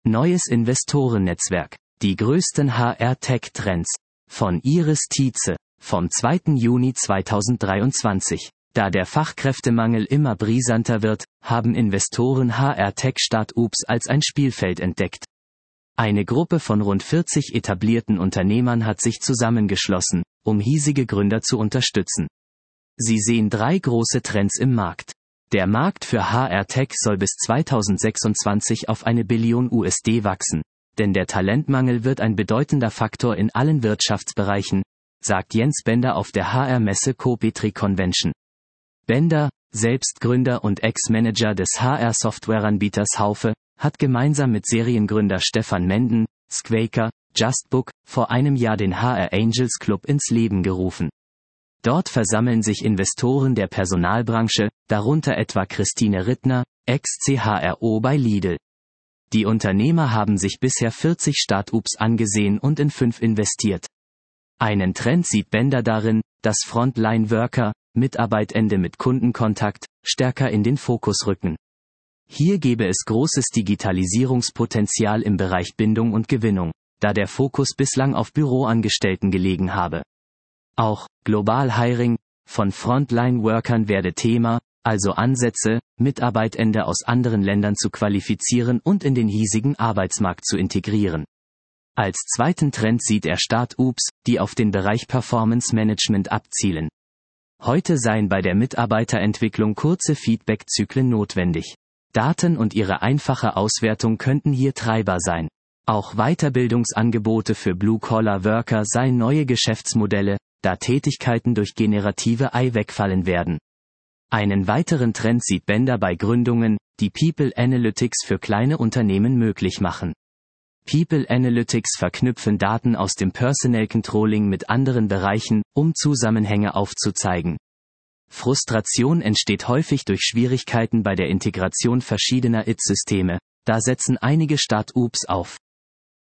Neues Investorennetzwerk. Die größten HR-Tech-Trends. Von Iris Tietze. Vom 2. Juni 2023. Da der Fachkräftemangel immer brisanter wird, haben Investoren HR-Tech-Startups als ein Spielfeld entdeckt. Eine Gruppe von rund 40 etablierten Unternehmern hat sich zusammengeschlossen, um hiesige Gründer zu unterstützen. Sie sehen 3 große Trends im Markt. Der Markt für HR-Tech soll bis 2026 auf $1 Billion wachsen, denn der Talentmangel wird ein bedeutender Faktor in allen Wirtschaftsbereichen, sagt Jens Bender auf der HR-Messe Copetri Convention. Bender, selbst Gründer und Ex-Manager des HR-Softwareanbieters Haufe, hat gemeinsam mit Seriengründer Stefan Menden, Squaker, Justbook, vor einem Jahr den HR Angels Club ins Leben gerufen. Dort versammeln sich Investoren der Personalbranche, darunter etwa Christine Rittner, Ex-CHRO bei Lidl. Die Unternehmer haben sich bisher 40 Startups angesehen und in 5 investiert. Einen Trend sieht Bender darin, dass Frontline-Worker, Mitarbeitende mit Kundenkontakt, stärker in den Fokus rücken. Hier gäbe es großes Digitalisierungspotenzial im Bereich Bindung und Gewinnung, da der Fokus bislang auf Büroangestellten gelegen habe. Auch Global Hiring von Frontline-Workern werde Thema, also Ansätze, Mitarbeitende aus anderen Ländern zu qualifizieren und in den hiesigen Arbeitsmarkt zu integrieren. Als zweiten Trend sieht er Startups, die auf den Bereich Performance Management abzielen. Heute seien bei der Mitarbeiterentwicklung kurze Feedback-Zyklen notwendig. Daten und ihre einfache Auswertung könnten hier Treiber sein. Auch Weiterbildungsangebote für Blue-Collar-Worker seien neue Geschäftsmodelle, da Tätigkeiten durch generative AI wegfallen werden. Einen weiteren Trend sieht Bender bei Gründungen, die People Analytics für kleine Unternehmen möglich machen. People Analytics verknüpfen Daten aus dem Personnel Controlling mit anderen Bereichen, um Zusammenhänge aufzuzeigen. Frustration entsteht häufig durch Schwierigkeiten bei der Integration verschiedener IT-Systeme, da setzen einige Startups auf